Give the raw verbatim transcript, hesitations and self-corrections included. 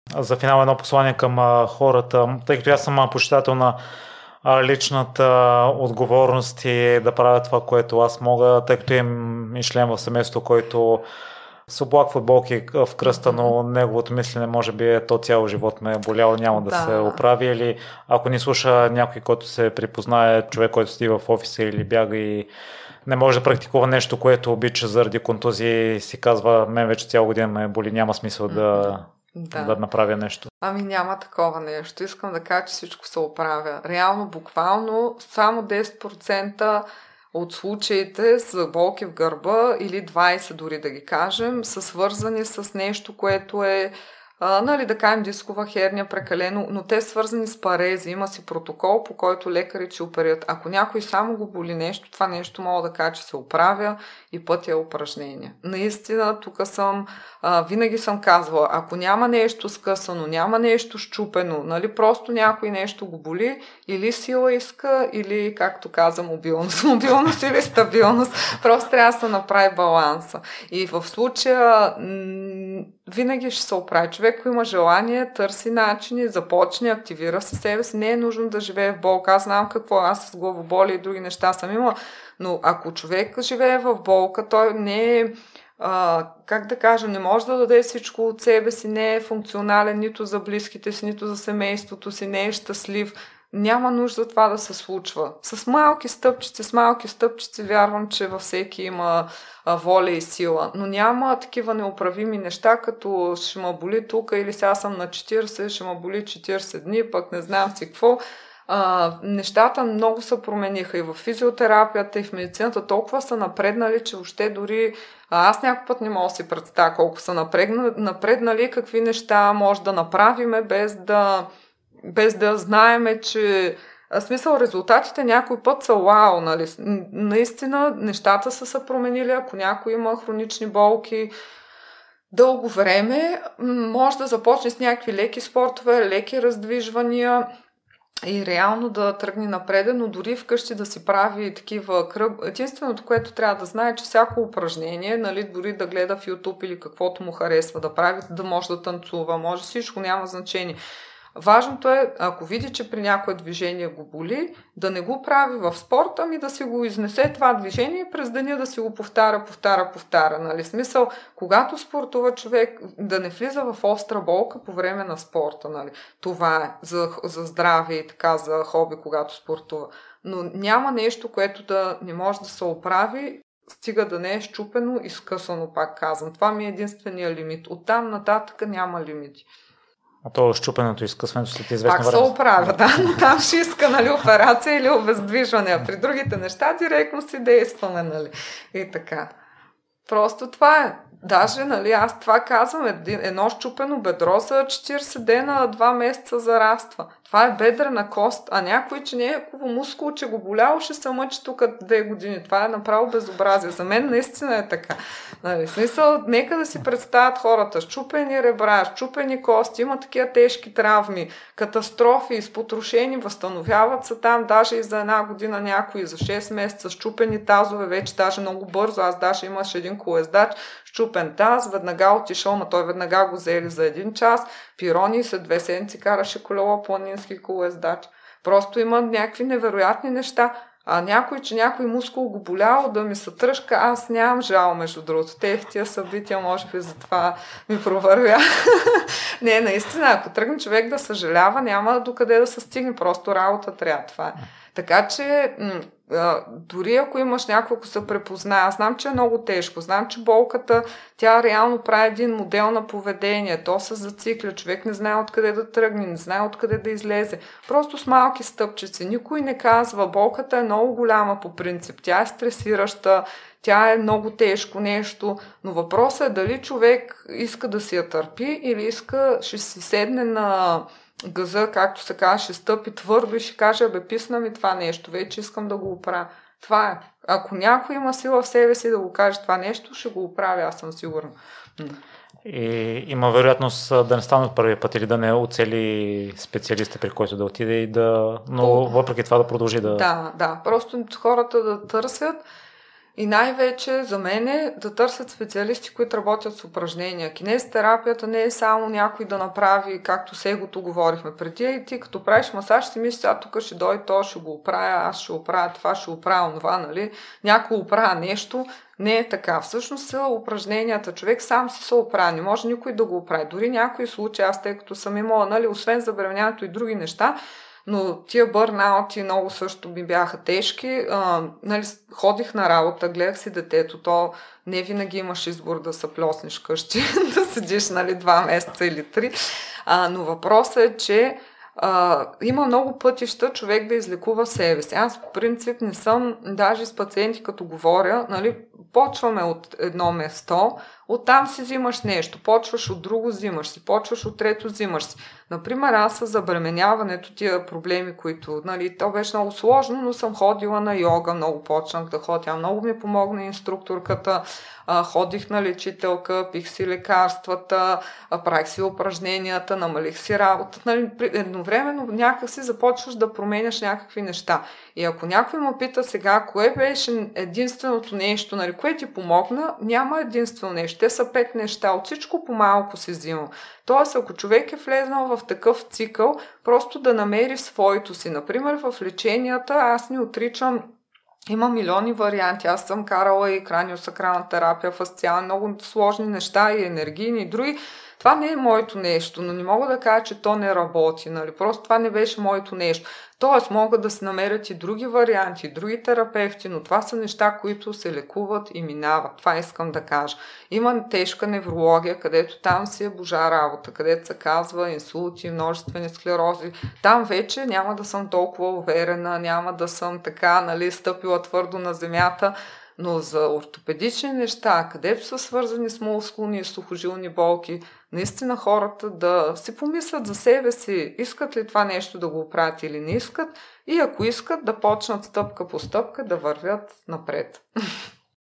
За финал едно послание към а, хората, тъй като аз съм а, почитател на а, личната отговорност и да правя това, което аз мога, тъй като имам и член в семейството, който се облаква от болки в кръста, но неговото мислене може би е то цял живот ме е болял, няма да, Да. се оправи, или ако ни слуша някой, който се припознае, човек, който стои в офиса или бяга и не може да практикува нещо, което обича заради контузии, си казва, мен вече цяла година ме боли, няма смисъл да, Да. да направя нещо. Ами няма такова нещо. Искам да кажа, че всичко се оправя. Реално, буквално, само десет процента от случаите с болки в гърба, или двайсет дори да ги кажем, са свързани с нещо, което е, а, нали, да кажем дискова херния прекалено, но те са свързани с парези. Има си протокол, по който лекарите оперират. Ако някой само го боли нещо, това нещо мога да кажа, че се оправя и пътя е упражнение. Наистина, тук съм, а, винаги съм казвала, ако няма нещо скъсано, няма нещо щупено, нали, просто някой нещо го боли, или сила иска, или, както каза, мобилност. Мобилност или стабилност. Просто трябва да се направи баланса. И в случая м- винаги ще се оправи. Човек, който има желание, търси начини, започне, активира се себе си. Не е нужно да живее в болка. Аз знам какво, аз с главоболи и други неща съм имала, но ако човек живее в болка, той не е, а, как да кажа, не може да даде всичко от себе си, не е функционален нито за близките си, нито за семейството си, не е щастлив. Няма нужда това да се случва. С малки стъпчици, с малки стъпчици вярвам, че във всеки има а, воля и сила. Но няма такива неуправими неща, като ще ме боли тук, или сега съм на четирийсет, ще ме боли четирийсет дни, пък не знам си какво. А, нещата много се промениха и в физиотерапията, и в медицината. Толкова са напреднали, че въобще дори а, аз някой път не мога да си представя колко са напреднали, напреднали, какви неща може да направиме без да без да знаеме, че в смисъл резултатите някой път са вау, нали? Наистина нещата са се променили. Ако някой има хронични болки дълго време, може да започне с някакви леки спортове, леки раздвижвания и реално да тръгне напред, но дори вкъщи да си прави такива кръг. Единственото, което трябва да знае, че всяко упражнение, нали, дори да гледа в YouTube или каквото му харесва да прави, да може да танцува, може всичко, няма значение. Важното е, ако види, че при някое движение го боли, да не го прави в спорта, ами да си го изнесе това движение и през деня да си го повтаря, повтаря, повтаря. Нали? Смисъл, когато спортува човек, да не влиза в остра болка по време на спорта. Нали? Това е за, за здраве и така, за хоби, когато спортува. Но няма нещо, което да не може да се оправи, стига да не е щупено и скъсано, пак казвам. Това ми е единствения лимит. Оттам нататък няма лимити. А то щупенето и изкъсването след известно Пак време. се оправя, да, но там ще иска, нали, операция или обездвижване, а при другите неща директно си действаме, нали, и така. Просто това е. Даже, нали, аз това казвам, едно щупено бедро за четирийсет дена, два месеца зараства. Това е бедрена кост, а някой, че не е хубаво мускул, че го боляло, ще се мъчи тук две години. Това е направо безобразие. За мен наистина е така. Нали, смисъл, нека да си представят хората. Щупени ребра, щупени кости, има такива тежки травми, катастрофи, изпотрошени, възстановяват се там, даже и за една година някои, за шест месеца, щупени тазове, вече даже много бързо. Аз даже имаш един колездач, щупен таз, веднага отишъл, но той веднага го взели за един час. Пирони след две седмици караше колело планински колездач. Просто има някакви невероятни неща. А някой, че някой мускул го болял да ми се тръжка, аз нямам жал, между другото. Тех тия събития, може би за това ми провървя. Не, наистина, ако тръгне човек да съжалява, няма докъде да се стигне. Просто работа трябва. Това е. Така че, м- а, дори ако имаш някой, ако се препознае, аз знам, че е много тежко, знам, че болката, тя реално прави един модел на поведение, то се зацикля, човек не знае откъде да тръгне, не знае откъде да излезе. Просто с малки стъпчици. Никой не казва, болката е много голяма по принцип, тя е стресираща, тя е много тежко нещо, но въпросът е дали човек иска да си я търпи или иска, ще си седне на газа, както се казва, ще стъпи твърдо и ще каже, бе, писна ми това нещо, вече искам да го оправя. Това е. Ако някой има сила в себе си да го каже това нещо, ще го оправя, аз съм сигурна. И има вероятност да не стане от първия път или да не оцели специалиста, при който да отиде и да... Но въпреки това да продължи да... Да, да. Просто хората да търсят И най-вече за мен е да търсят специалисти, които работят с упражнения. Кинезитерапията не е само някой да направи, както с егото говорихме преди, и ти като правиш масаж си мислиш, а тук ще дойде, то ще го оправя, аз ще оправя това, ще оправя това, нали? Някой оправя нещо. Не е така. Всъщност са упражненията. Човек сам си се оправя. Не може никой да го оправи. Дори някои случаи, аз тъй като съм имала, нали, освен забременяването и други неща, но тия бърнаути много също ми бяха тежки. А, нали, ходих на работа, гледах си детето, то не винаги имаш избор да се плеснеш къщи, да седиш, нали, два месеца или три. А, но въпросът е, че а, има много пътища човек да излекува себе си. Аз по принцип не съм, даже с пациенти като говоря, нали, почваме от едно место, оттам си взимаш нещо, почваш от друго, взимаш си, почваш от трето, взимаш си. Например, аз с забременяването, тия проблеми, които, нали, то беше много сложно, но съм ходила на йога, много почнах да ходя, тя много ми помогна инструкторката, а, ходих на лечителка, пих си лекарствата, а, правих си упражненията, намалих си работа. Нали, едновременно някак си започваш да променяш някакви неща. И ако някой ме пита сега, кое беше единственото нещо, нали, кое ти помогна, няма единствено нещо. Те са пет неща. От всичко по-малко се взима. Тоест, ако човек е влезнал в такъв цикъл, просто да намери своето си. Например, в леченията аз не отричам, има милиони варианти. Аз съм карала и краниосакрална терапия, фасциална, много сложни неща и енергийни и други. Това не е моето нещо, но не мога да кажа, че то не работи. Нали? Просто това не беше моето нещо. Тоест, могат да се намерят и други варианти, други терапевти, но това са неща, които се лекуват и минават. Това искам да кажа. Има тежка неврология, където там си е божа работа, където се казва инсулти, множествени склерози. Там вече няма да съм толкова уверена, няма да съм така, нали, стъпила твърдо на земята. Но за ортопедични неща, където са свързани с мускулни и сухожилни болки, наистина хората да си помислят за себе си, искат ли това нещо да го оправят или не искат, и ако искат, да почнат стъпка по стъпка да вървят напред.